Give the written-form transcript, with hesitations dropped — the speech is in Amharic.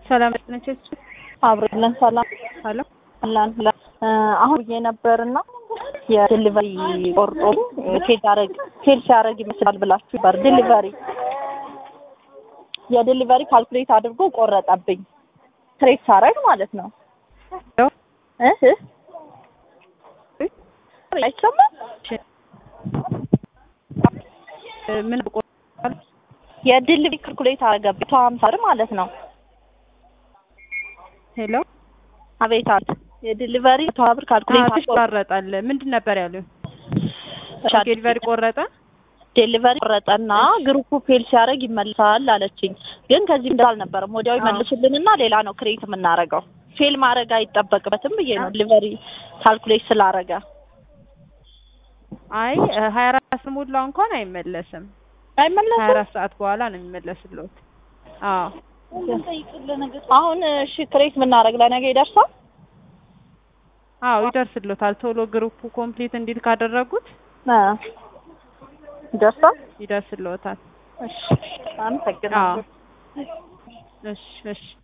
ሰላም ነች። አብረን ሰላም ሄሎ አላን አሁን የነበርና የዲሊቨሪ ቆርጦ ፌል ሲያደርግ ይመስላል ብላችሁ ነበር። የዲሊቨሪ ካልኩሌት አድርጎ ቆረጠብኝ። ትሬስ ሳረግ ማለት ነው። አይሰማም? ምን ቆርጧል? የዲሊቨሪ ካልኩሌት አደረገብኝ 50 ማለት ነው። ሄሎ አቤታት የዲሊቨሪ 100 ካልኩሌት ቆረጣል። ምንድን ነበር ያለው? ዲሊቨሪ ቆረጠ። ዲሊቨሪ ቆረጠና ግሩፑ ፌል ሲያደርግ ይመልሳል አለችኝ። ግን ከዚህ እንዳል ነበር ወዲያው ይመልሱልንና ሌላ ነው ክሬት የምናረጋው። ፌል ማድረግ አይጠበቅበትም ብዬ ነው ዲሊቨሪ ካልኩሌት ስላረጋ። አይ 24 ሙላ እንኳን አይመለስም። 24 ሰዓት በኋላ ነው የሚመለስልዎት። አዎ አሁን እሺ ክሬት ምናረግ ለነገ ይደርሳል? አዎ ይደርስልዎታል። ቶሎ ግሩፑ ኮምፕሊት እንዲል ካደረጉት ይደርስልዎታል። እሺ አመሰግናለሁ። እሺ